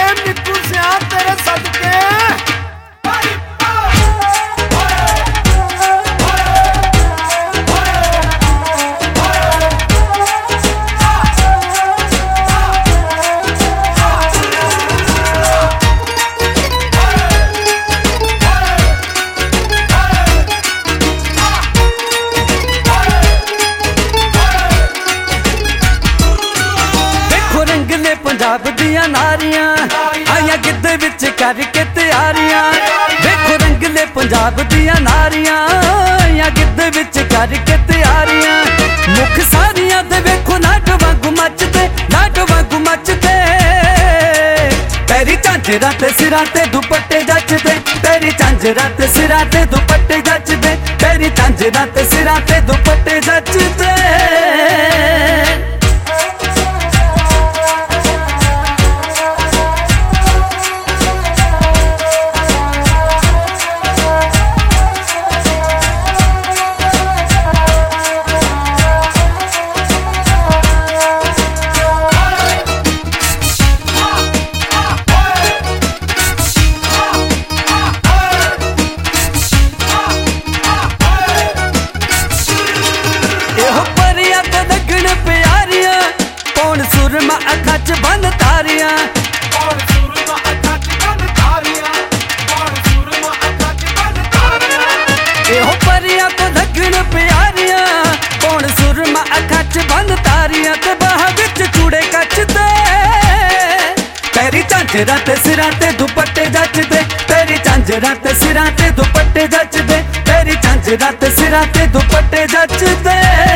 प्रेम निकू सिया तेरे सदके। पंजाब दियां नारियां आइयां गिद्दे विच करके तैयारियां। देखो रंगले पंजाब दियां नारियां आइयां गिद्दे विच करके तैयारियां। मुख सारियां दे वेखो नाट वांगू मचदे, नाट वांगू मचदे। तेरी झांजरां ते सिरां ते दुपट्टे जचदे, तेरी झांजरां ते सिरां ते दुपट्टे जचदे, तेरी झांजरां ते सिरां ते दुपट्टे जचदे। सुरमा अखा च बन तारियां, सुरमा अखा च बन तारियां, सुरमा अखा च बन तारियां। एहो परियां तो लगन प्यारियां, कौन सुरमा अखा च बन तारियां। ते बाह विच चूड़े कचदे, तेरी झांजरां ते सिरां ते दुपट्टे जचदे, तेरी झांजरां ते सिरां ते दुपट्टे जचदे, तेरी झांजरां ते सिरां ते दुपट्टे जचदे।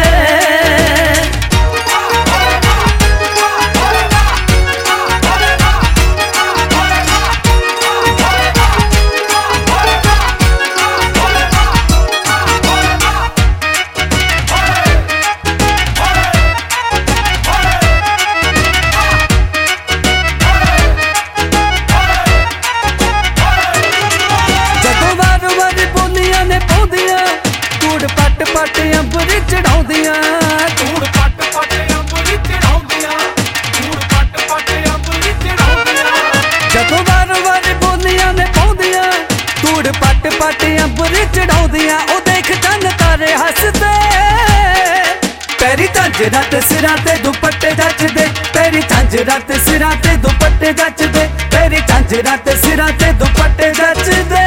पट पट अंबरी चढ़ाउंदियां, धूड़ पट पट अंबरी चढ़ाउंदियां, धूड़ पट पट अंबरी चढ़ाउंदियां। जदों वार वार बोलियां ने पाउंदियां, धूड़ पट पट अंबरी चढ़ाउंदियां। ओ देख चंद तारे हसदे, तेरी झांजरां ते सिरां ते दुपट्टे जचदे, तेरी झांजरां ते सिरां ते दुपट्टे जचदे, तेरी झांजरां ते सिरां ते दुपट्टे जचदे।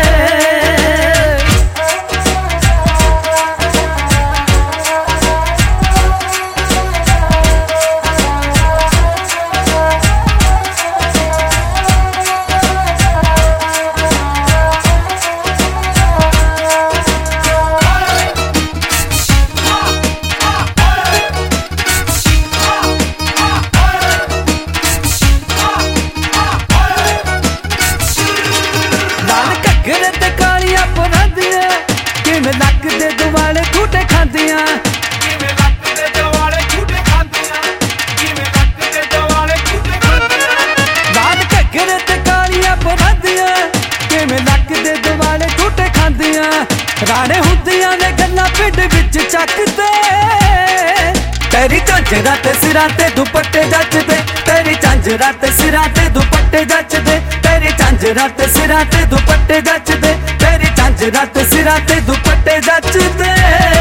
लक दे दुआले झूठे खांदियां, लक दे दुआले झूठे खांदियां, लक दे दुआले झूठे खांदियां। लाल घग्गरे ते कालियां परांदियां, लक दे दुआले झूठे खांदियां। राणे हुंदियां ने गल्लां पिंड विच चकदे, तेरी झांजरां ते सिरां ते दुपट्टे जचदे, तेरी झांजरां ते सिरां ते दुपट्टे जचदे, तेरी झांजरां ते सिरां ते दुपट्टे जचदे, तेरी झांजरां ते सिरां ते दुपट्टे जचदे।